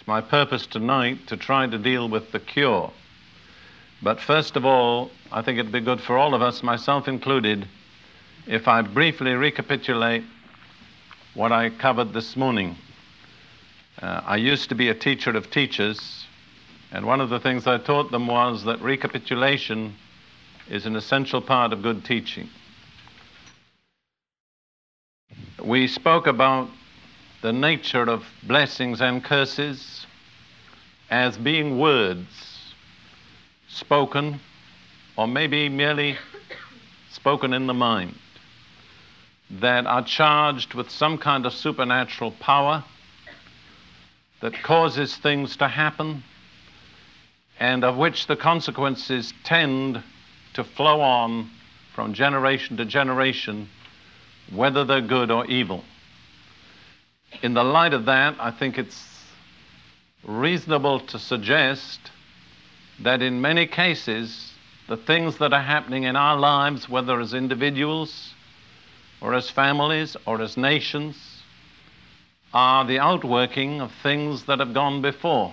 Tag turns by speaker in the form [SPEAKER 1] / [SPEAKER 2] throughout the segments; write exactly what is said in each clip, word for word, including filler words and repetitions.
[SPEAKER 1] my purpose tonight to try to deal with the cure. But first of all, I think it'd be good for all of us, myself included, if I briefly recapitulate what I covered this morning. Uh, I used to be a teacher of teachers, and one of the things I taught them was that recapitulation is an essential part of good teaching. We spoke about the nature of blessings and curses as being words spoken, or maybe merely spoken in the mind, that are charged with some kind of supernatural power that causes things to happen, and of which the consequences tend to flow on from generation to generation, whether they're good or evil. In the light of that, I think it's reasonable to suggest that in many cases, the things that are happening in our lives, whether as individuals or as families or as nations, are the outworking of things that have gone before.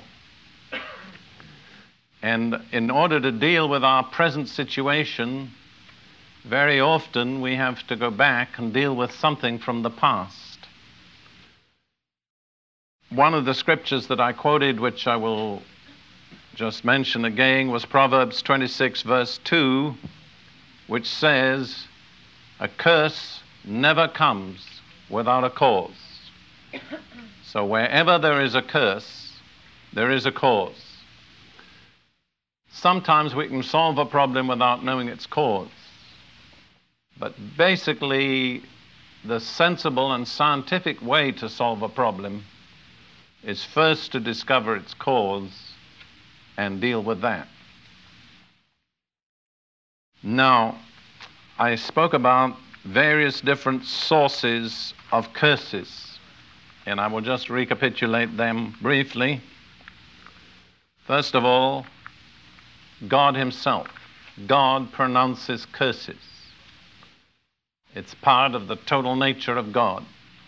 [SPEAKER 1] And in order to deal with our present situation, very often we have to go back and deal with something from the past. One of the scriptures that I quoted, which I will just mention again, was Proverbs twenty-six, verse two, which says, "A curse never comes without a cause." So wherever there is a curse, there is a cause. Sometimes we can solve a problem without knowing its cause. But basically, the sensible and scientific way to solve a problem is first to discover its cause and deal with that. Now, I spoke about various different sources of curses, and I will just recapitulate them briefly. First of all, God himself. God pronounces curses. It's part of the total nature of God.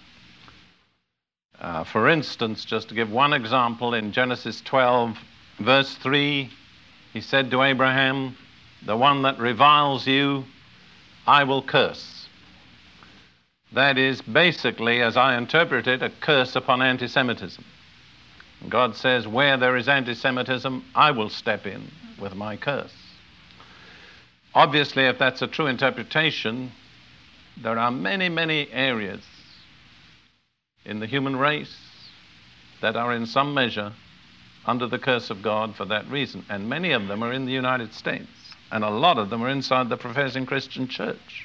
[SPEAKER 1] Uh, for instance, just to give one example, in Genesis twelve, verse three, he said to Abraham, "The one that reviles you, I will curse." That is basically, as I interpret it, a curse upon anti-Semitism. God says, where there is anti-Semitism, I will step in with my curse. Obviously, if that's a true interpretation, there are many, many areas in the human race that are in some measure under the curse of God for that reason. And many of them are in the United States. And a lot of them are inside the professing Christian church.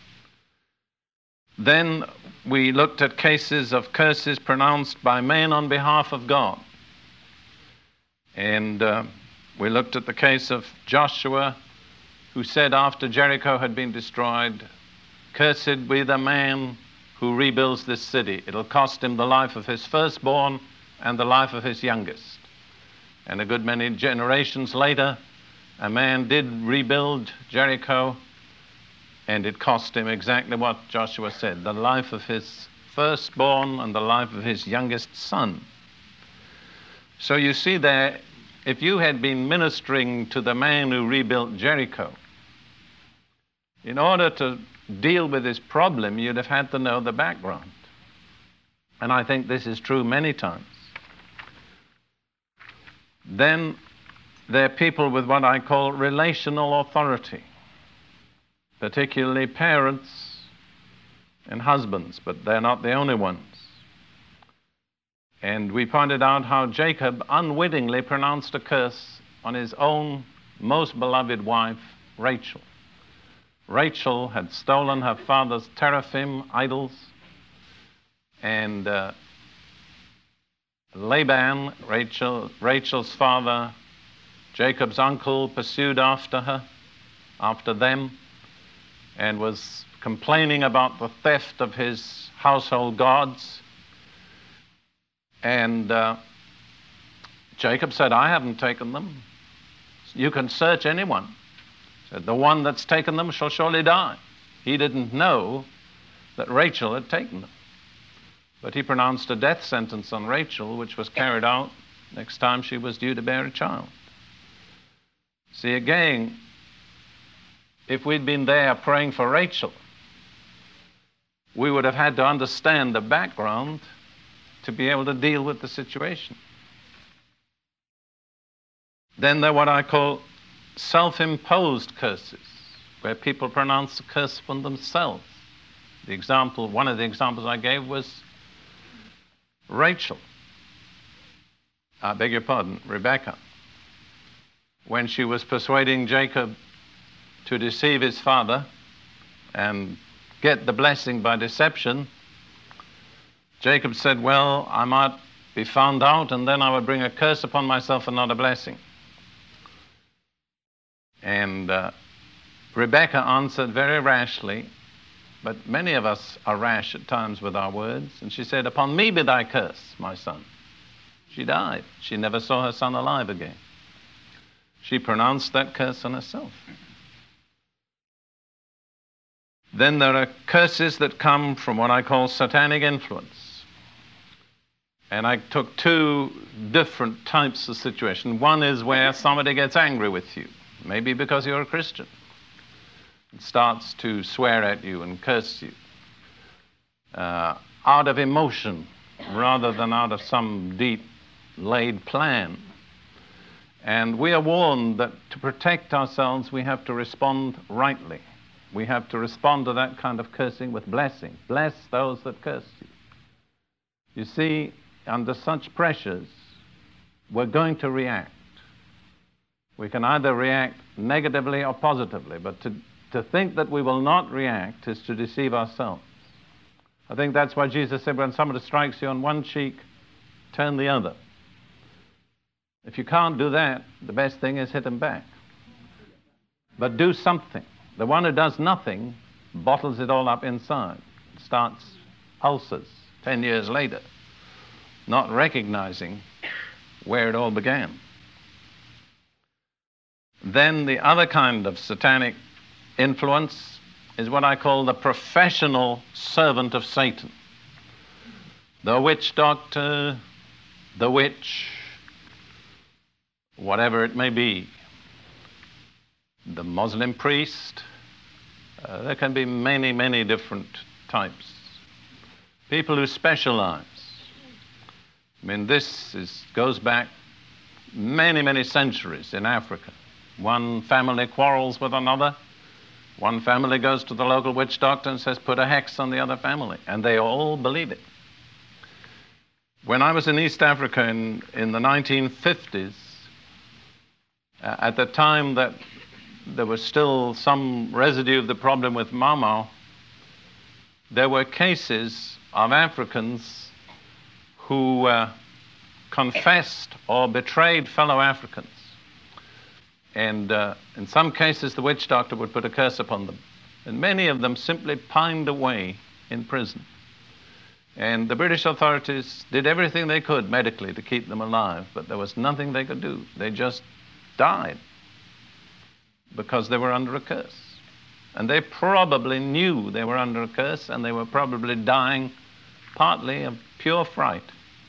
[SPEAKER 1] Then we looked at cases of curses pronounced by men on behalf of God. And uh, we looked at the case of Joshua, who said after Jericho had been destroyed, "Cursed be the man who rebuilds this city. It'll cost him the life of his firstborn and the life of his youngest." And a good many generations later, a man did rebuild Jericho, and it cost him exactly what Joshua said, the life of his firstborn and the life of his youngest son. So you see there, if you had been ministering to the man who rebuilt Jericho, in order to deal with this problem, you'd have had to know the background. And I think this is true many times. Then there are people with what I call relational authority, particularly parents and husbands, but they're not the only ones. And we pointed out how Jacob unwittingly pronounced a curse on his own most beloved wife, Rachel. Rachel had stolen her father's teraphim idols, and uh, Laban, Rachel, Rachel's father, Jacob's uncle, pursued after her, after them, and was complaining about the theft of his household gods. And uh, Jacob said, "I haven't taken them. You can search anyone." Said, "The one that's taken them shall surely die." He didn't know that Rachel had taken them. But he pronounced a death sentence on Rachel, which was carried out next time she was due to bear a child. See, again, if we'd been there praying for Rachel, we would have had to understand the background to be able to deal with the situation. Then there are what I call self-imposed curses, where people pronounce the curse upon themselves. The example, one of the examples I gave was Rachel. I beg your pardon, Rebekah. When she was persuading Jacob to deceive his father and get the blessing by deception, Jacob said, well, I might be found out and then I would bring a curse upon myself and not a blessing. And uh, Rebekah answered very rashly, but many of us are rash at times with our words, and she said, upon me be thy curse, my son. She died. She never saw her son alive again. She pronounced that curse on herself. Then there are curses that come from what I call satanic influence. And I took two different types of situation. One is where somebody gets angry with you, maybe because you're a Christian, and starts to swear at you and curse you uh, out of emotion rather than out of some deep laid plan. And we are warned that to protect ourselves, we have to respond rightly. We have to respond to that kind of cursing with blessing. Bless those that curse you. You see, under such pressures, we're going to react. We can either react negatively or positively, but to, to think that we will not react is to deceive ourselves. I think that's why Jesus said, when somebody strikes you on one cheek, turn the other. If you can't do that, the best thing is hit them back. But do something. The one who does nothing bottles it all up inside, starts ulcers ten years later, not recognizing where it all began. Then the other kind of satanic influence is what I call the professional servant of Satan. The witch doctor, the witch, whatever it may be, the Muslim priest. Uh, there can be many, many different types. People who specialize. I mean, this is, goes back many, many centuries in Africa. One family quarrels with another. One family goes to the local witch doctor and says, put a hex on the other family. And they all believe it. When I was in East Africa in, in the nineteen fifties, uh, at the time that there was still some residue of the problem with Mau Mau, there were cases of Africans who uh, confessed or betrayed fellow Africans. And uh, in some cases, the witch doctor would put a curse upon them. And many of them simply pined away in prison. And the British authorities did everything they could medically to keep them alive, but there was nothing they could do. They just died because they were under a curse. And they probably knew they were under a curse, and they were probably dying partly of pure fright.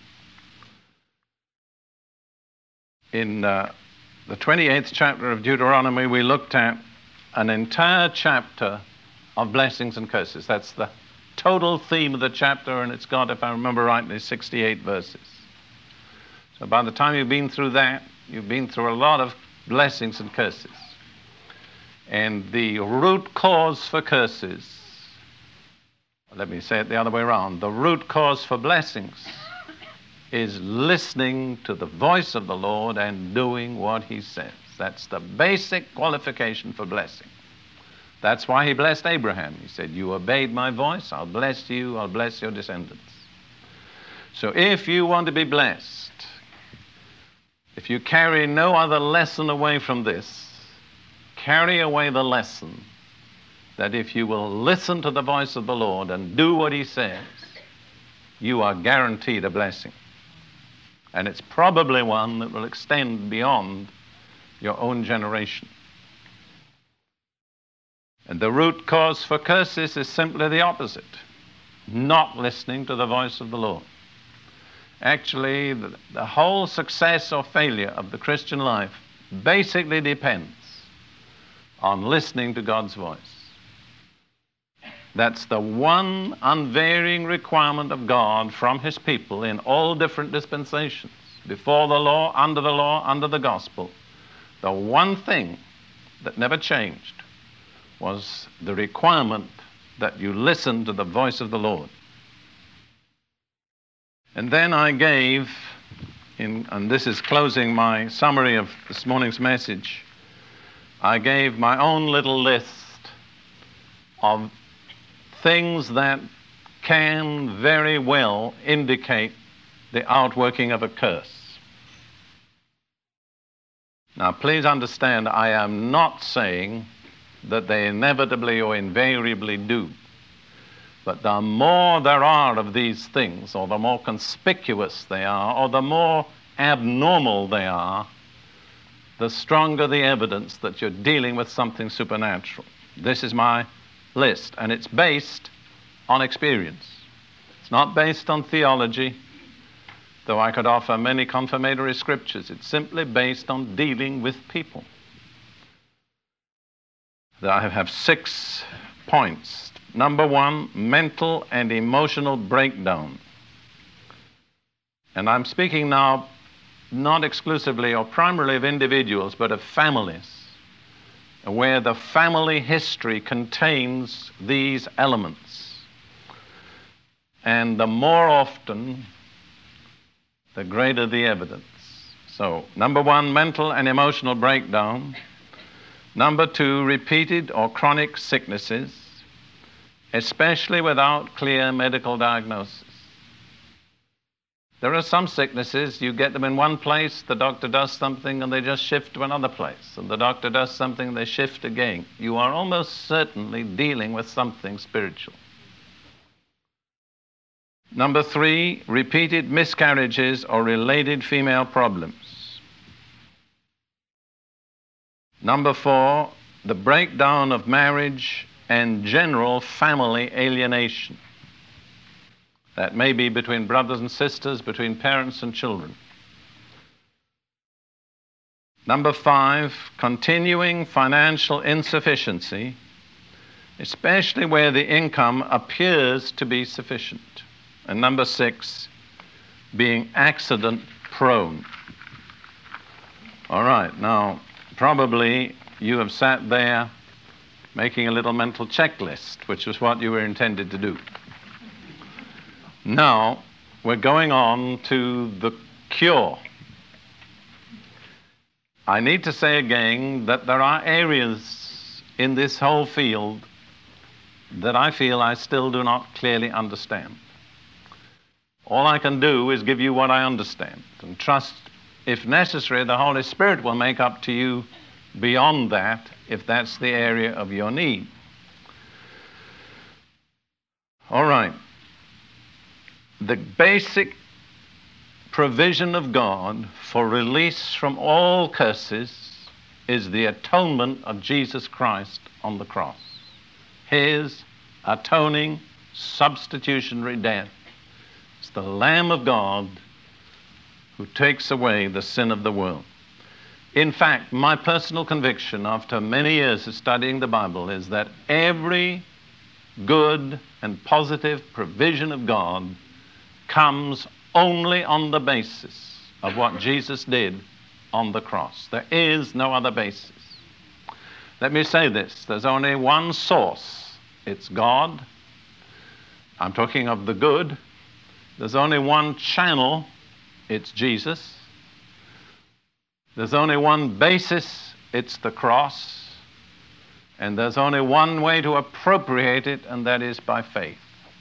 [SPEAKER 1] In uh, the twenty-eighth chapter of Deuteronomy, we looked at an entire chapter of blessings and curses. That's the total theme of the chapter, and it's got, if I remember rightly, sixty-eight verses. So by the time you've been through that, you've been through a lot of blessings and curses. And the root cause for curses, let me say it the other way around, the root cause for blessings is listening to the voice of the Lord and doing what he says. That's the basic qualification for blessing. That's why he blessed Abraham. He said, you obeyed my voice, I'll bless you, I'll bless your descendants. So if you want to be blessed, if you carry no other lesson away from this, carry away the lesson that if you will listen to the voice of the Lord and do what he says, you are guaranteed a blessing. And it's probably one that will extend beyond your own generation. And the root cause for curses is simply the opposite, not listening to the voice of the Lord. Actually, the, the whole success or failure of the Christian life basically depends on listening to God's voice. That's the one unvarying requirement of God from his people in all different dispensations, before the law, under the law, under the gospel. The one thing that never changed was the requirement that you listen to the voice of the Lord. And then I gave, in, and this is closing my summary of this morning's message, I gave my own little list of things that can very well indicate the outworking of a curse. Now, please understand, I am not saying that they inevitably or invariably do. But the more there are of these things, or the more conspicuous they are, or the more abnormal they are, the stronger the evidence that you're dealing with something supernatural. This is my list, and it's based on experience. It's not based on theology, though I could offer many confirmatory scriptures. It's simply based on dealing with people. I have six points. Number one, mental and emotional breakdown. And I'm speaking now not exclusively or primarily of individuals, but of families, where the family history contains these elements. And the more often, the greater the evidence. So, number one, mental and emotional breakdown. Number two, repeated or chronic sicknesses, especially without clear medical diagnosis. There are some sicknesses, you get them in one place, the doctor does something, and they just shift to another place. And the doctor does something, they shift again. You are almost certainly dealing with something spiritual. Number three, repeated miscarriages or related female problems. Number four, the breakdown of marriage and general family alienation. That may be between brothers and sisters, between parents and children. Number five, continuing financial insufficiency, especially where the income appears to be sufficient. And number six, being accident prone. All right, now, probably you have sat there making a little mental checklist, which was what you were intended to do. Now, we're going on to the cure. I need to say again that there are areas in this whole field that I feel I still do not clearly understand. All I can do is give you what I understand and trust, if necessary, the Holy Spirit will make up to you beyond that if that's the area of your need. All right. The basic provision of God for release from all curses is the atonement of Jesus Christ on the cross. His atoning, substitutionary death. It's the Lamb of God who takes away the sin of the world. In fact, my personal conviction after many years of studying the Bible is that every good and positive provision of God comes only on the basis of what Jesus did on the cross. There is no other basis. Let me say this. There's only one source. It's God. I'm talking of the good. There's only one channel. It's Jesus. There's only one basis. It's the cross. And there's only one way to appropriate it, and that is by faith.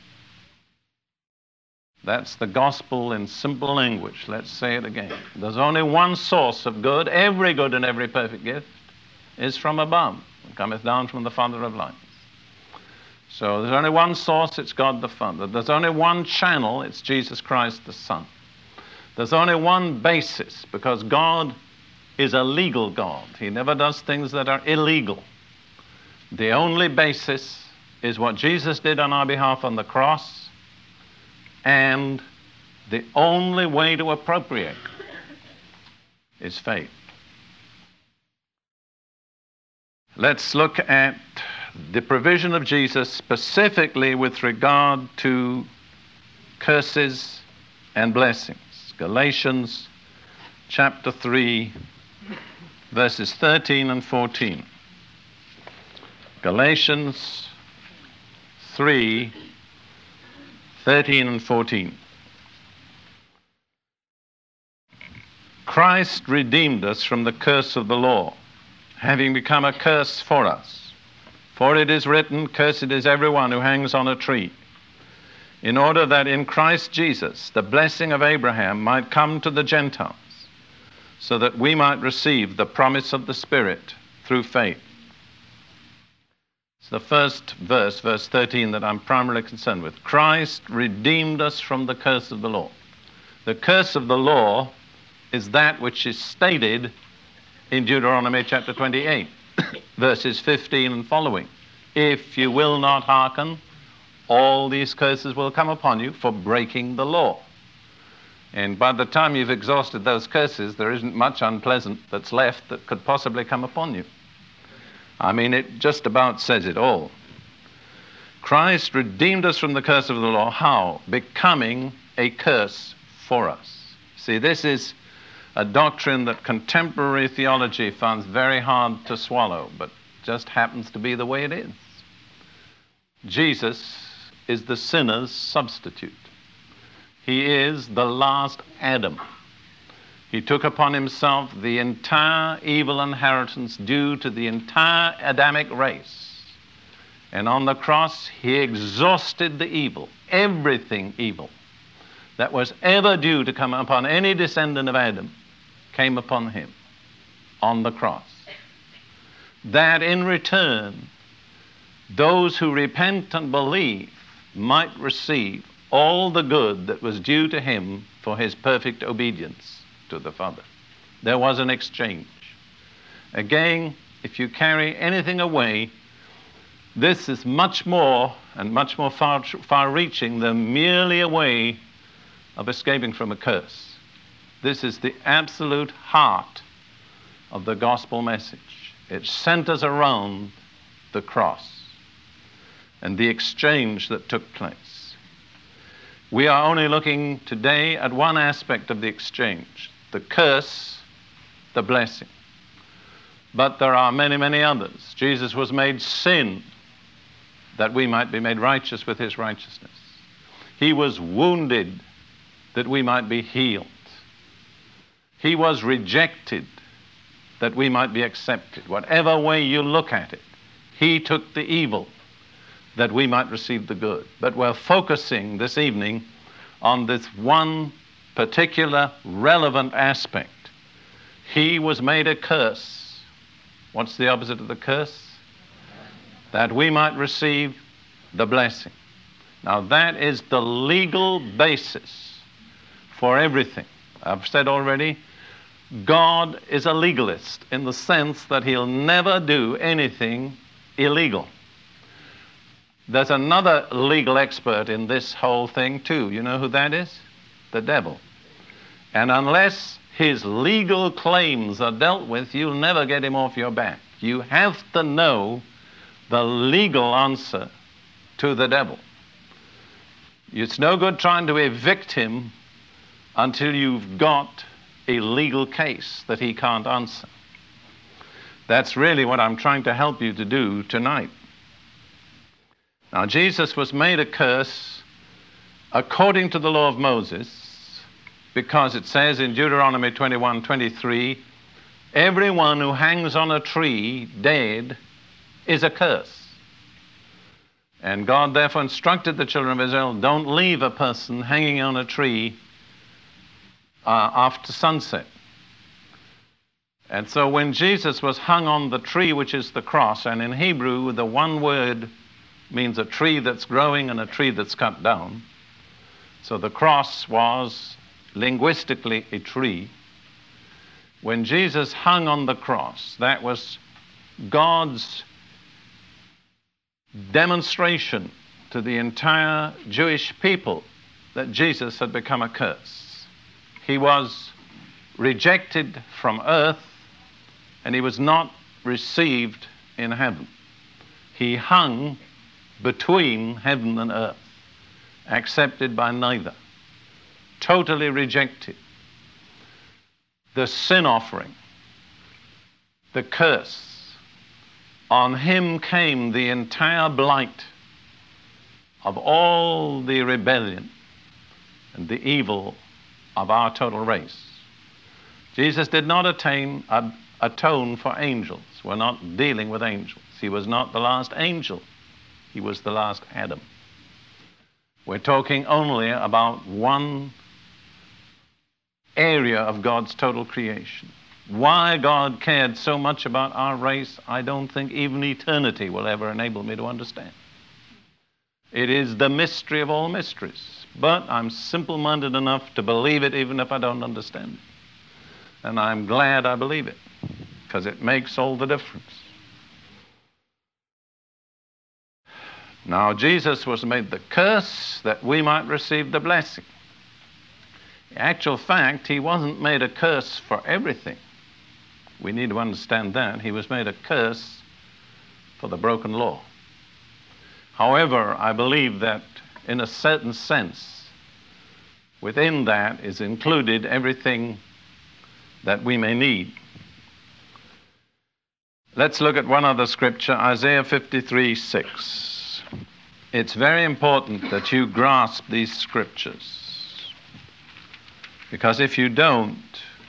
[SPEAKER 1] That's the gospel in simple language. Let's say it again. There's only one source of good. Every good and every perfect gift is from above. It cometh down from the Father of lights. So there's only one source, it's God the Father. There's only one channel, it's Jesus Christ the Son. There's only one basis, because God is a legal God. He never does things that are illegal. The only basis is what Jesus did on our behalf on the cross and The only way to appropriate is faith. Let's look at the provision of Jesus specifically with regard to curses and blessings. Galatians chapter three, verses thirteen and fourteen. Galatians three, thirteen and fourteen. Christ redeemed us from the curse of the law, having become a curse for us. For it is written, "Cursed is everyone who hangs on a tree," in order that in Christ Jesus the blessing of Abraham might come to the Gentiles, so that we might receive the promise of the Spirit through faith. It's the first verse, verse thirteen, that I'm primarily concerned with. Christ redeemed us from the curse of the law. The curse of the law is that which is stated in Deuteronomy chapter twenty-eight, verses fifteen and following. If you will not hearken, all these curses will come upon you for breaking the law. And by the time you've exhausted those curses, there isn't much unpleasant that's left that could possibly come upon you. I mean, it just about says it all. Christ redeemed us from the curse of the law. How? Becoming a curse for us. See, this is a doctrine that contemporary theology finds very hard to swallow, but just happens to be the way it is. Jesus is the sinner's substitute. He is the last Adam. He took upon himself the entire evil inheritance due to the entire Adamic race. And on the cross, he exhausted the evil, everything evil, that was ever due to come upon any descendant of Adam, came upon him on the cross. That in return, those who repent and believe might receive all the good that was due to him for his perfect obedience to the Father. There was an exchange. Again, if you carry anything away, this is much more and much more far, far-reaching than merely a way of escaping from a curse. This is the absolute heart of the gospel message. It centers around the cross and the exchange that took place. We are only looking today at one aspect of the exchange, the curse, the blessing. But there are many, many others. Jesus was made sin that we might be made righteous with his righteousness. He was wounded that we might be healed. He was rejected that we might be accepted. Whatever way you look at it, he took the evil that we might receive the good. But we're focusing this evening on this one particular relevant aspect. He was made a curse. What's the opposite of the curse? That we might receive the blessing. Now that is the legal basis for everything. I've said already, God is a legalist in the sense that he'll never do anything illegal. There's another legal expert in this whole thing too. You know who that is? The devil. And unless his legal claims are dealt with, you'll never get him off your back. You have to know the legal answer to the devil. It's no good trying to evict him until you've got a legal case that he can't answer. That's really what I'm trying to help you to do tonight. Now, Jesus was made a curse according to the law of Moses, because it says in Deuteronomy twenty-one twenty-three, everyone who hangs on a tree dead is a curse. And God therefore instructed the children of Israel, don't leave a person hanging on a tree uh, after sunset. And so when Jesus was hung on the tree, which is the cross, and in Hebrew the one word means a tree that's growing and a tree that's cut down. So the cross was linguistically a tree. When Jesus hung on the cross, that was God's demonstration to the entire Jewish people that Jesus had become a curse. He was rejected from earth, and he was not received in heaven. He hung between heaven and earth, accepted by neither, totally rejected. The sin offering, the curse, on him came the entire blight of all the rebellion and the evil of our total race. Jesus did not attain, uh, atone for angels. We're not dealing with angels. He was not the last angel. He was the last Adam. We're talking only about one area of God's total creation. Why God cared so much about our race, I don't think even eternity will ever enable me to understand. It is the mystery of all mysteries, but I'm simple-minded enough to believe it even if I don't understand it. And I'm glad I believe it, because it makes all the difference. Now, Jesus was made the curse that we might receive the blessing. In actual fact, he wasn't made a curse for everything. We need to understand that. He was made a curse for the broken law. However, I believe that in a certain sense, within that is included everything that we may need. Let's look at one other scripture, Isaiah fifty-three six. It's very important that you grasp these scriptures, because if you don't,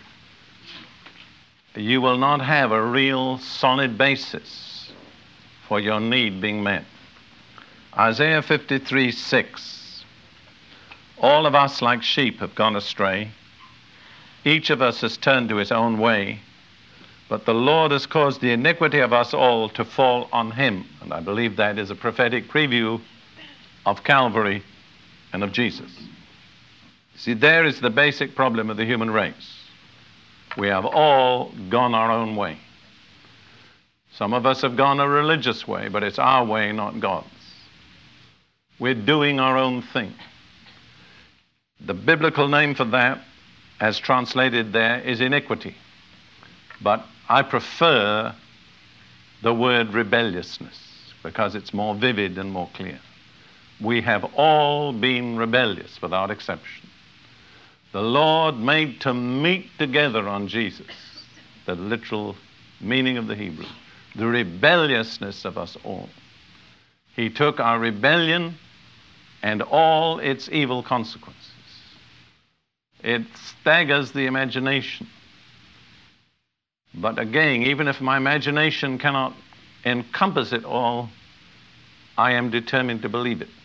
[SPEAKER 1] you will not have a real solid basis for your need being met. Isaiah fifty-three six. All of us like sheep have gone astray. Each of us has turned to his own way, but the Lord has caused the iniquity of us all to fall on him. And I believe that is a prophetic preview of Calvary and of Jesus. See, there is the basic problem of the human race. We have all gone our own way. Some of us have gone a religious way, but it's our way, not God's. We're doing our own thing. The biblical name for that, as translated there, is iniquity. But I prefer the word rebelliousness because it's more vivid and more clear. We have all been rebellious without exception. The Lord made to meet together on Jesus, the literal meaning of the Hebrew, the rebelliousness of us all. He took our rebellion and all its evil consequences. It staggers the imagination. But again, even if my imagination cannot encompass it all, I am determined to believe it.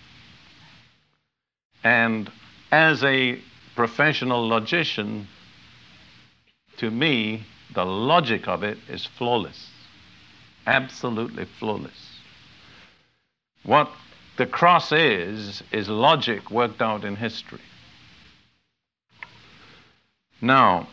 [SPEAKER 1] And as a professional logician, to me, the logic of it is flawless, absolutely flawless. What the cross is, is logic worked out in history. Now,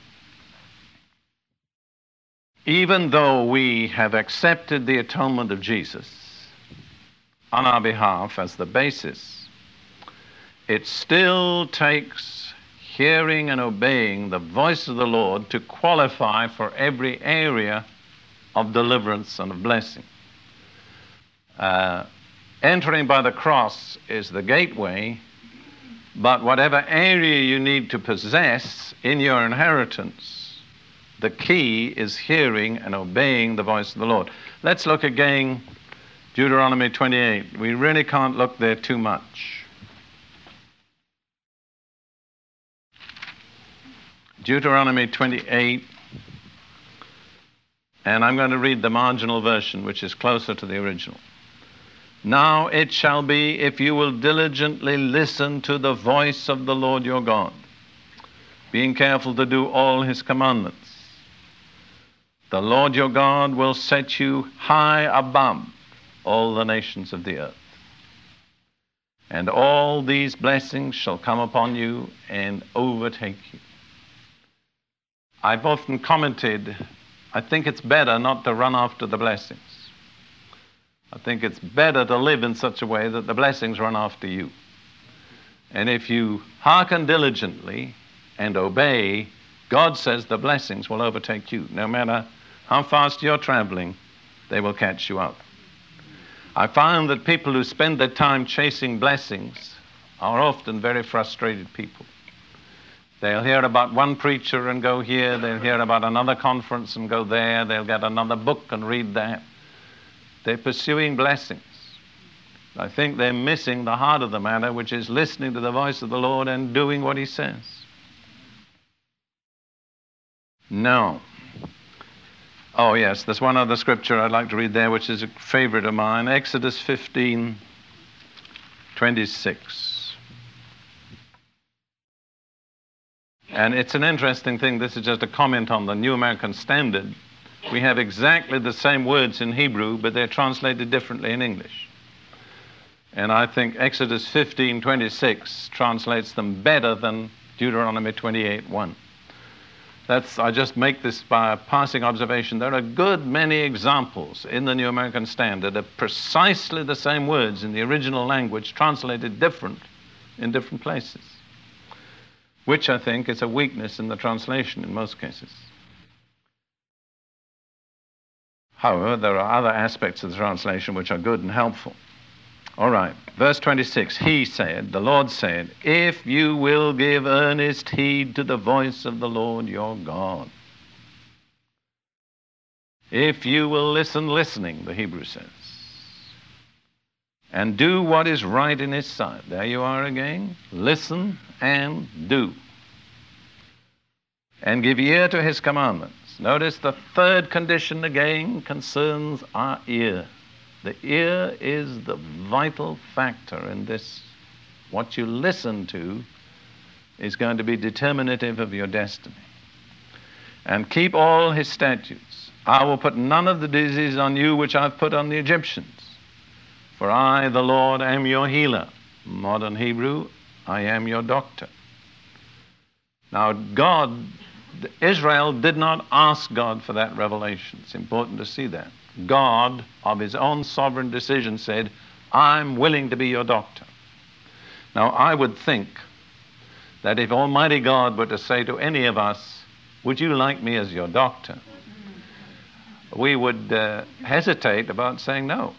[SPEAKER 1] even though we have accepted the atonement of Jesus on our behalf as the basis, it still takes hearing and obeying the voice of the Lord to qualify for every area of deliverance and of blessing. Uh, entering by the cross is the gateway, but whatever area you need to possess in your inheritance, the key is hearing and obeying the voice of the Lord. Let's look again, Deuteronomy twenty-eight. We really can't look there too much. Deuteronomy twenty-eight, and I'm going to read the marginal version, which is closer to the original. Now it shall be, if you will diligently listen to the voice of the Lord your God, being careful to do all his commandments, the Lord your God will set you high above all the nations of the earth. And all these blessings shall come upon you and overtake you. I've often commented, I think it's better not to run after the blessings. I think it's better to live in such a way that the blessings run after you. And if you hearken diligently and obey, God says the blessings will overtake you. No matter how fast you're traveling, they will catch you up. I found that people who spend their time chasing blessings are often very frustrated people. They'll hear about one preacher and go here. They'll hear about another conference and go there. They'll get another book and read that. They're pursuing blessings. I think they're missing the heart of the matter, which is listening to the voice of the Lord and doing what He says. No. Oh, yes, there's one other scripture I'd like to read there, which is a favorite of mine, Exodus fifteen twenty-six. And it's an interesting thing. This is just a comment on the New American Standard. We have exactly the same words in Hebrew, but they're translated differently in English. And I think Exodus fifteen twenty-six translates them better than Deuteronomy twenty-eight one. That's, I just make this by a passing observation. There are a good many examples in the New American Standard of precisely the same words in the original language translated different in different places, which I think is a weakness in the translation in most cases. However, there are other aspects of the translation which are good and helpful. All right, verse twenty-six, He said, the Lord said, if you will give earnest heed to the voice of the Lord your God. If you will listen, listening, the Hebrew says, and do what is right in His sight. There you are again. Listen and do. And give ear to His commandments. Notice the third condition again concerns our ear. The ear is the vital factor in this. What you listen to is going to be determinative of your destiny. And keep all His statutes. I will put none of the disease on you which I've put on the Egyptians. For I, the Lord, am your healer. Modern Hebrew, I am your doctor. Now, God, Israel did not ask God for that revelation. It's important to see that. God, of His own sovereign decision, said, I'm willing to be your doctor. Now, I would think that if Almighty God were to say to any of us, would you like me as your doctor? We would uh, hesitate about saying no.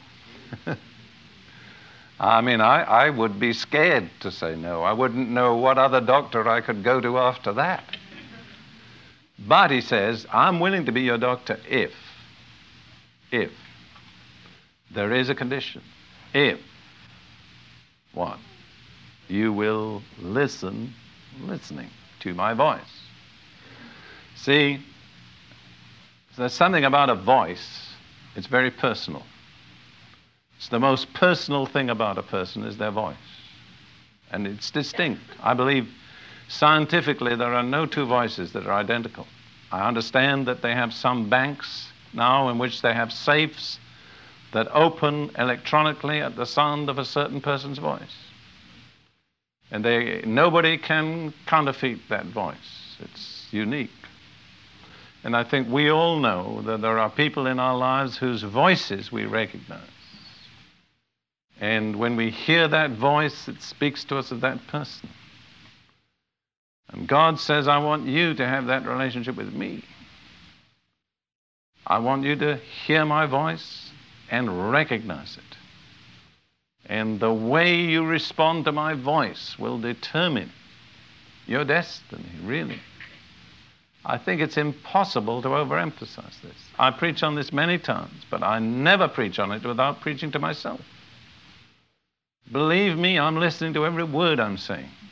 [SPEAKER 1] I mean, I, I would be scared to say no. I wouldn't know what other doctor I could go to after that. But He says, I'm willing to be your doctor if, if there is a condition. If, what? You will listen, listening to my voice. See, there's something about a voice, it's very personal. It's the most personal thing about a person is their voice. And it's distinct. I believe scientifically there are no two voices that are identical. I understand that they have some banks now in which they have safes that open electronically at the sound of a certain person's voice. And they, nobody can counterfeit that voice. It's unique. And I think we all know that there are people in our lives whose voices we recognize. And when we hear that voice, it speaks to us of that person. And God says, I want you to have that relationship with me. I want you to hear my voice and recognize it. And the way you respond to my voice will determine your destiny, really. I think it's impossible to overemphasize this. I preach on this many times, but I never preach on it without preaching to myself. Believe me, I'm listening to every word I'm saying.